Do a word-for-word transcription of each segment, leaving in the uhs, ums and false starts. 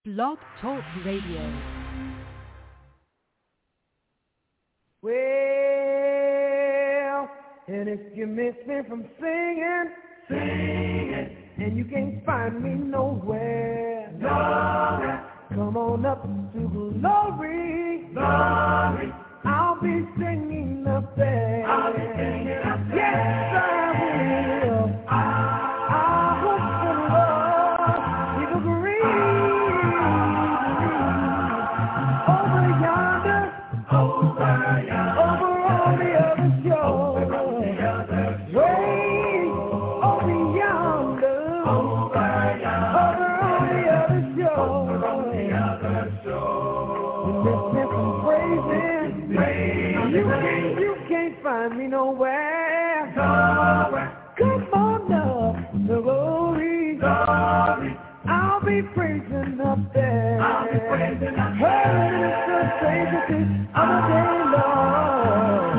Blog Talk Radio. Well, and if you miss me from singing, singing, and you can't find me nowhere, nowhere, come on up to glory, glory. I'll be singing up there. I'll be singing up there. Yes, I will. I hope the Lord will agree. Over yonder, over yonder, over on the other shore, over on the other shore. Way over yonder, over yonder, over on the other shore, over on the other shore. Listen from praising. You can't, you can't find me nowhere. Nowhere. Come on up, the glory. Glory. I'll be praising up there. I'll be praising up there. Heard it's the praises of the day, Lord.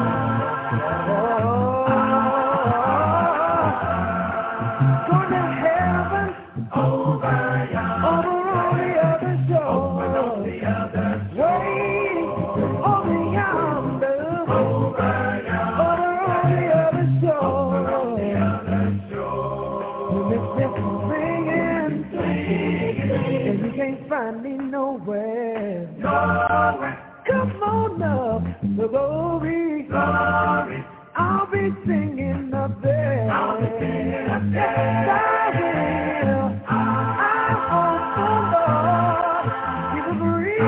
Oh, going to heaven. Over yonder. Over on the other shore. Over on the other shore. Over yonder. Over yonder. Over on the other shore. Over on the other shore. You miss me from singing, singing, and you can't find me nowhere. Nowhere. Come on up, the glory, glory. I'll be singing up there. I'll be singing up there. Yes, I will. I hope the Lord will agree.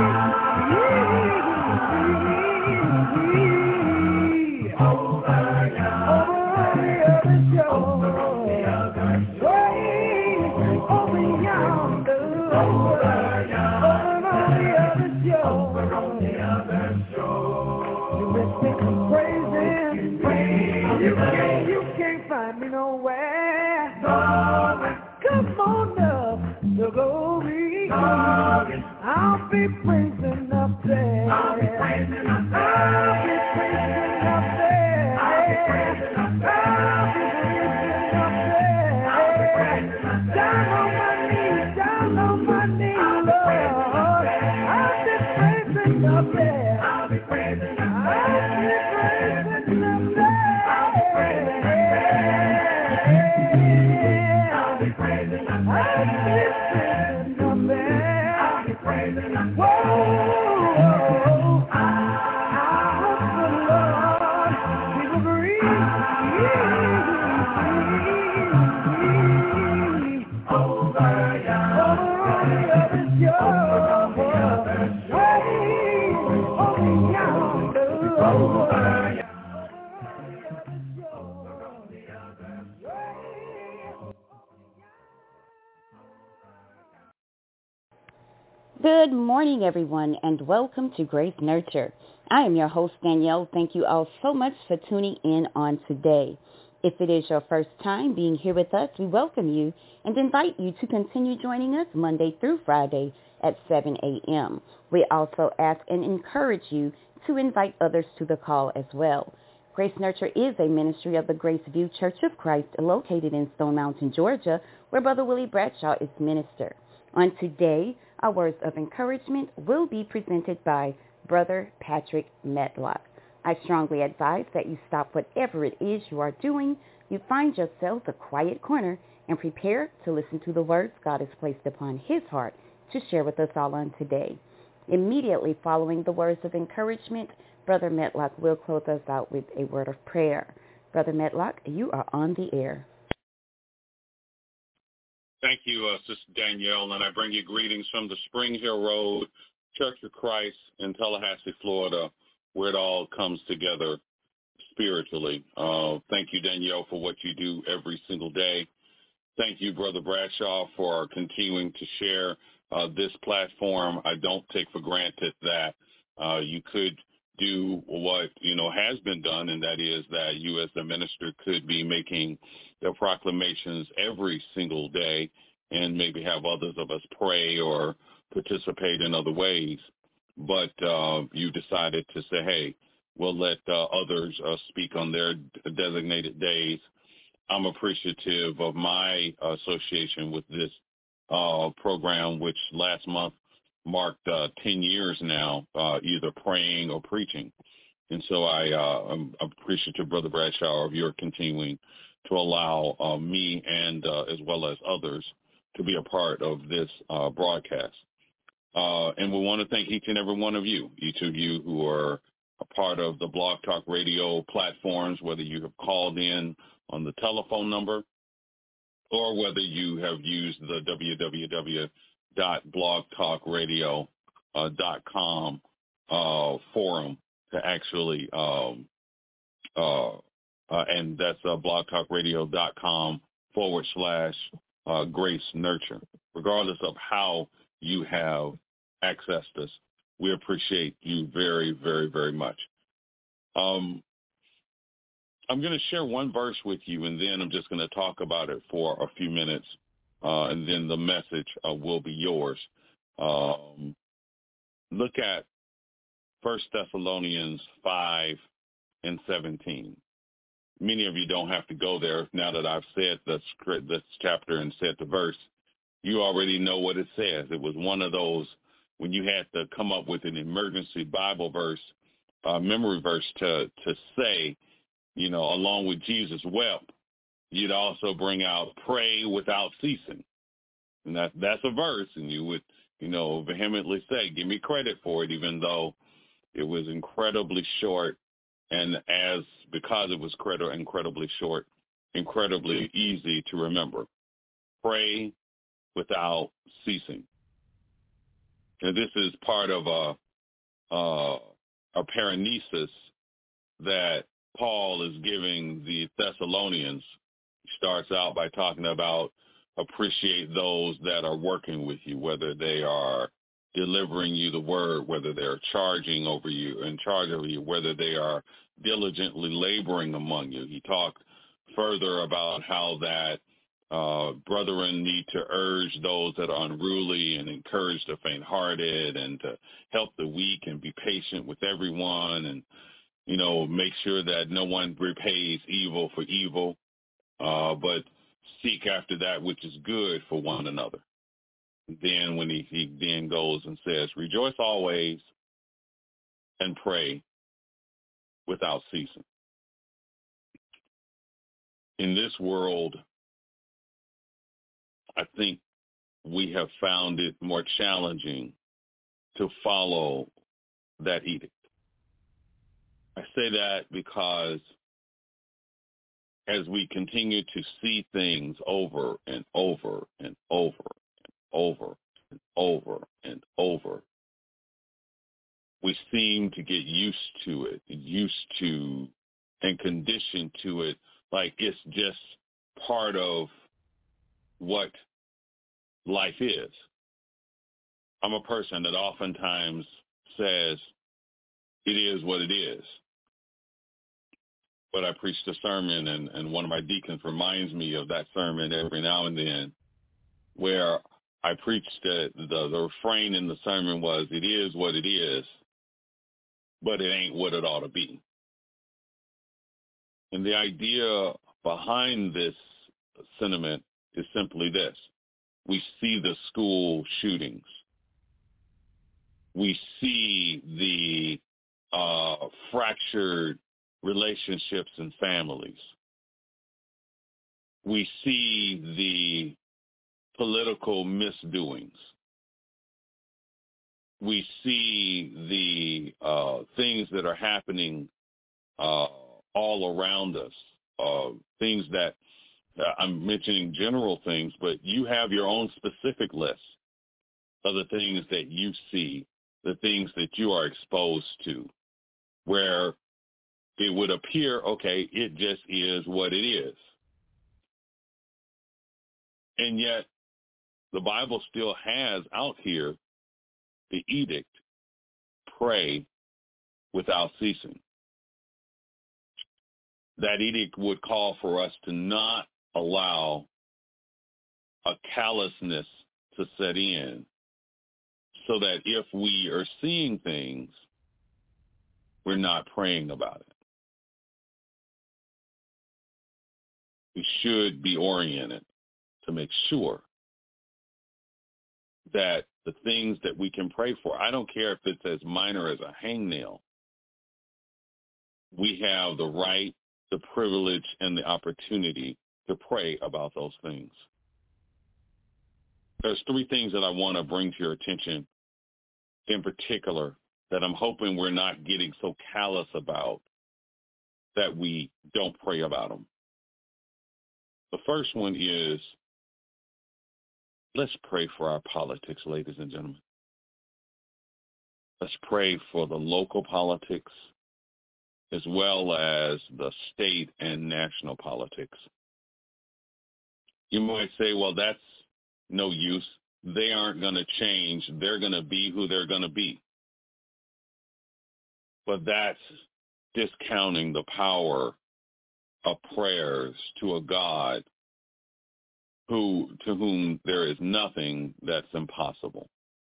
Over yonder, over on the other shore, over on the other shore. Way over yonder, over yonder, over on the other shore, over on the other shore. You miss me from praising, praising. You can't, you can't find me nowhere. Nowhere. Come on up, the glory, glory. I'll be praising up there. I'll be praising up there. I'll be praising up there. I'll be praising up there. I'll be praising up there. Down on my knees, down on my knees, Lord. I'll be praising up there. I'll be praising up there. I'll be praising up there. I'll be praising up there. I'll be praising up there. I'll be praising up there. I'll be praising up there. Whoa, I hope the Lord will agree. Over yonder, over on the other shore, over on the other shore. Way over yonder, over yonder, over on the other shore. Good morning, everyone, and welcome to Grace Nurture. I am your host, Danielle. Thank you all so much for tuning in on today. If it is your first time being here with us, we welcome you and invite you to continue joining us Monday through Friday at seven a.m. We also ask and encourage you to invite others to the call as well. Grace Nurture is a ministry of the Grace View Church of Christ located in Stone Mountain, Georgia, where Brother Willie Bradshaw is minister. On today, our words of encouragement will be presented by Brother Patrick Medlock. I strongly advise that you stop whatever it is you are doing, you find yourself a quiet corner, and prepare to listen to the words God has placed upon his heart to share with us all on today. Immediately following the words of encouragement, Brother Medlock will close us out with a word of prayer. Brother Medlock, you are on the air. Thank you, uh, Sister Danielle, and I bring you greetings from the Spring Hill Road Church of Christ in Tallahassee, Florida, where it all comes together spiritually. Uh, thank you, Danielle, for what you do every single day. Thank you, Brother Bradshaw, for continuing to share uh, this platform. I don't take for granted that uh, you could do what, you know, has been done, and that is that you as the minister could be making the proclamations every single day and maybe have others of us pray or participate in other ways. But uh, you decided to say, hey, we'll let uh, others uh, speak on their designated days. I'm appreciative of my association with this uh, program, which last month marked uh, ten years now, uh, either praying or preaching. And so I, uh, I'm appreciative, Brother Bradshaw, of your continuing to allow uh, me and uh, as well as others to be a part of this uh, broadcast. Uh, and we want to thank each and every one of you, each of you who are a part of the Blog Talk Radio platforms, whether you have called in on the telephone number or whether you have used the w w w dot blog talk radio dot com uh, forum to actually, um, uh, uh, and that's uh, blogtalkradio.com forward slash uh, Grace Nurture. Regardless of how you have accessed us, we appreciate you very, very, very much. Um, I'm going to share one verse with you, and then I'm just going to talk about it for a few minutes, uh, and then the message uh, will be yours. Um, look at First Thessalonians five and seventeen. Many of you don't have to go there. Now that I've said this, this chapter and said the verse, you already know what it says. It was one of those when you had to come up with an emergency Bible verse, uh, memory verse to, to say, you know, along with Jesus wept, you'd also bring out pray without ceasing. And that, that's a verse, and you would, you know, vehemently say, give me credit for it, even though it was incredibly short, and as because it was credi- incredibly short, incredibly easy to remember. Pray without ceasing. And this is part of a, uh, a paranesis that Paul is giving the Thessalonians. He starts out by talking about appreciate those that are working with you, whether they are delivering you the word, whether they're charging over you, in charge over you, whether they are diligently laboring among you. He talked further about how that uh, brethren need to urge those that are unruly and encourage the faint-hearted and to help the weak and be patient with everyone and, you know, make sure that no one repays evil for evil, uh, but seek after that which is good for one another. Then when he, he then goes and says, rejoice always and pray without ceasing. In this world, I think we have found it more challenging to follow that edict. I say that because as we continue to see things over and over and over and over and over and over, we seem to get used to it, used to and conditioned to it like it's just part of what life is. I'm a person that oftentimes says it is what it is. But I preached a sermon, and, and one of my deacons reminds me of that sermon every now and then, where I preached that the, the refrain in the sermon was, it is what it is, but it ain't what it ought to be. And the idea behind this sentiment is simply this. We see the school shootings. We see the uh, fractured relationships and families. We see the political misdoings. We see the uh, things that are happening uh, all around us, uh, things that uh, I'm mentioning general things, but you have your own specific list of the things that you see, the things that you are exposed to, where it would appear, okay, it just is what it is. And yet the Bible still has out here the edict, pray without ceasing. That edict would call for us to not allow a callousness to set in, so that if we are seeing things, we're not praying about it. We should be oriented to make sure that the things that we can pray for. I don't care if it's as minor as a hangnail. We have the right, the privilege, and the opportunity to pray about those things. There's three things that I want to bring to your attention in particular that I'm hoping we're not getting so callous about that we don't pray about them. The first one is, let's pray for our politics, ladies and gentlemen. Let's pray for the local politics as well as the state and national politics. You might say, well, that's no use. They aren't going to change. They're going to be who they're going to be. But that's discounting the power of prayers to a God who, to whom there is nothing that's impossible.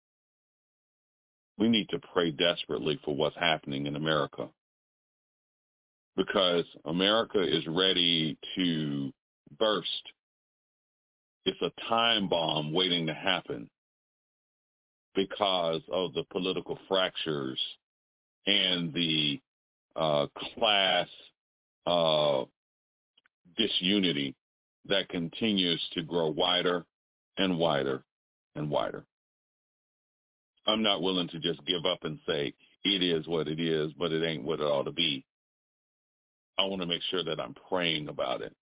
We need to pray desperately for what's happening in America, because America is ready to burst. It's a time bomb waiting to happen because of the political fractures and the uh, class uh, disunity that continues to grow wider and wider and wider. I'm not willing to just give up and say it is what it is, but it ain't what it ought to be. I want to make sure that I'm praying about it.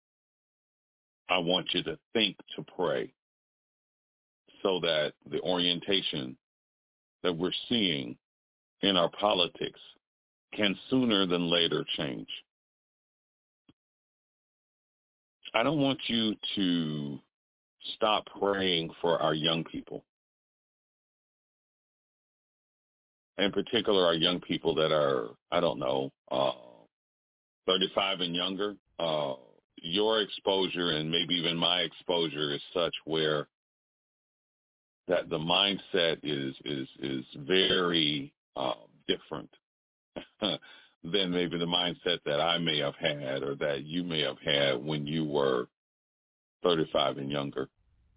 I want you to think to pray so that the orientation that we're seeing in our politics can sooner than later change. I don't want you to stop praying for our young people. In particular, our young people that are, I don't know, uh, thirty-five and younger. Uh, your exposure and maybe even my exposure is such where that the mindset is is is very uh, different than maybe the mindset that I may have had or that you may have had when you were thirty-five and younger.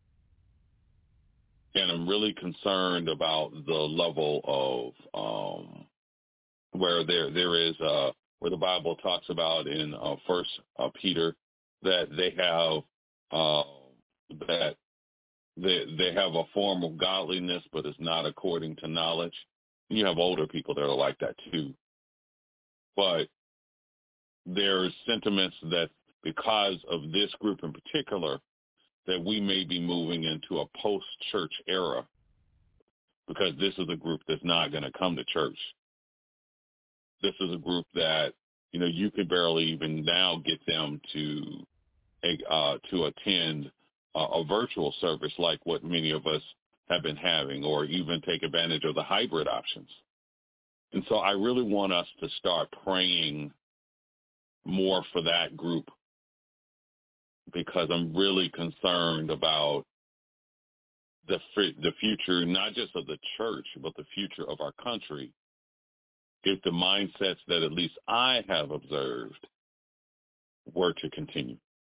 And I'm really concerned about the level of um, where there there is uh, where the Bible talks about in uh, First uh, Peter that they have uh, that they they have a form of godliness, but it's not according to knowledge. You have older people that are like that too, but there's sentiments that because of this group in particular, that we may be moving into a post-church era, because this is a group that's not going to come to church. This is a group that, you know, you could barely even now get them to uh, to attend a, a virtual service like what many of us have been having, or even take advantage of the hybrid options. And so I really want us to start praying more for that group, because I'm really concerned about the the future, not just of the church, but the future of our country, if the mindsets that at least I have observed were to continue.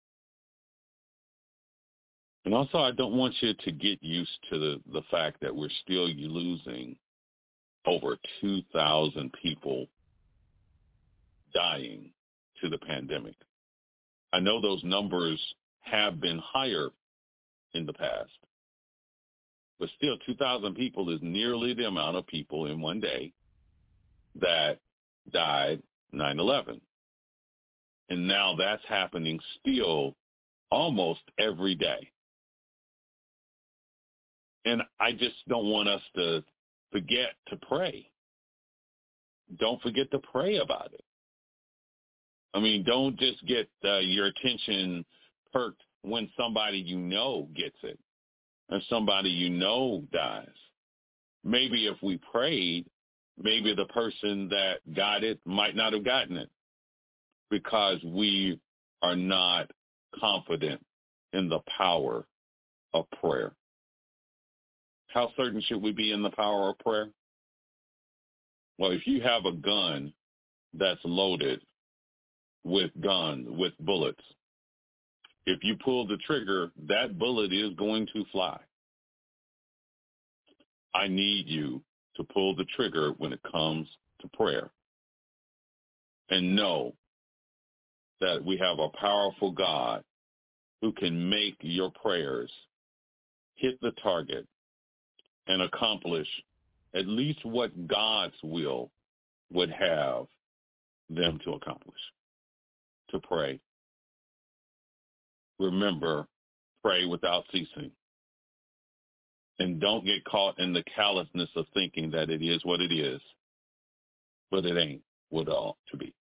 And also, I don't want you to get used to the, the fact that we're still losing over two thousand people dying to the pandemic. I know those numbers have been higher in the past, but still two thousand people is nearly the amount of people in one day that died nine eleven. And now that's happening still almost every day. And I just don't want us to forget to pray. Don't forget to pray about it. I mean, don't just get uh, your attention perked when somebody you know gets it or somebody you know dies. Maybe if we prayed, maybe the person that got it might not have gotten it, because we are not confident in the power of prayer. How certain should we be in the power of prayer? Well, if you have a gun that's loaded with guns, with bullets, if you pull the trigger, that bullet is going to fly. I need you to pull the trigger when it comes to prayer. And know that we have a powerful God who can make your prayers hit the target and accomplish at least what God's will would have them to accomplish, to pray. Remember, pray without ceasing. And don't get caught in the callousness of thinking that it is what it is, but it ain't what it ought to be.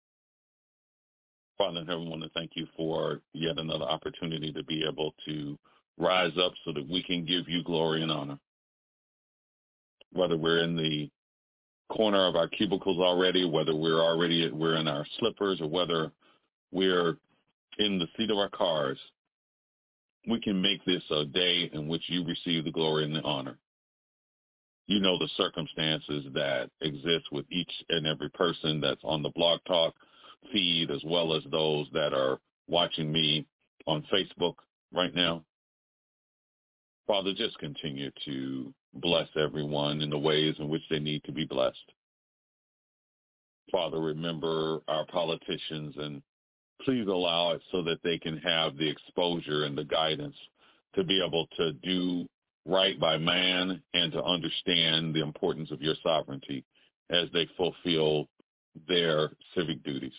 Father in heaven, I want to thank you for yet another opportunity to be able to rise up so that we can give you glory and honor. Whether we're in the corner of our cubicles already, whether we're already we're in our slippers, or whether we're in the seat of our cars, we can make this a day in which you receive the glory and the honor. You know the circumstances that exist with each and every person that's on the Blog Talk feed, as well as those that are watching me on Facebook right now. Father, just continue to bless everyone in the ways in which they need to be blessed. Father, remember our politicians, and please allow it so that they can have the exposure and the guidance to be able to do right by man and to understand the importance of your sovereignty as they fulfill their civic duties.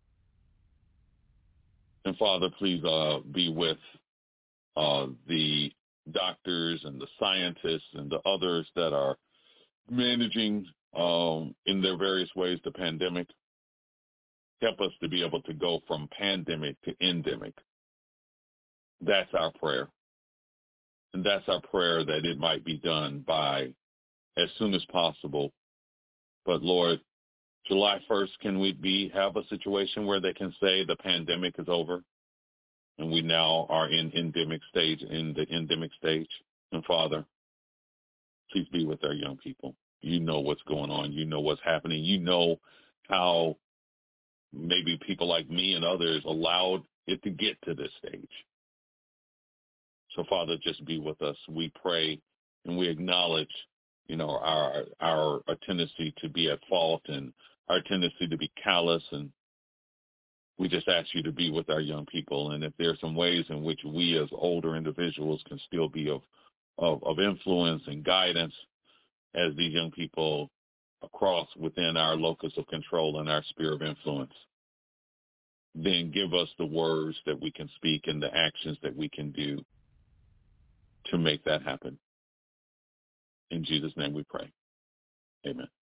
And Father, please uh, be with uh, the doctors and the scientists and the others that are managing um, in their various ways the pandemic. Help us to be able to go from pandemic to endemic. That's our prayer. And that's our prayer, that it might be done by as soon as possible. But Lord, July first, can we be have a situation where they can say the pandemic is over and we now are in endemic stage, in the endemic stage? And Father, please be with our young people. You know what's going on. You know what's happening. You know how maybe people like me and others allowed it to get to this stage. So, Father, just be with us. We pray and we acknowledge, you know, our our, our tendency to be at fault and our tendency to be callous, and we just ask you to be with our young people. And if there are some ways in which we as older individuals can still be of, of, of influence and guidance as these young people across within our locus of control and our sphere of influence, then give us the words that we can speak and the actions that we can do to make that happen. In Jesus' name we pray. Amen.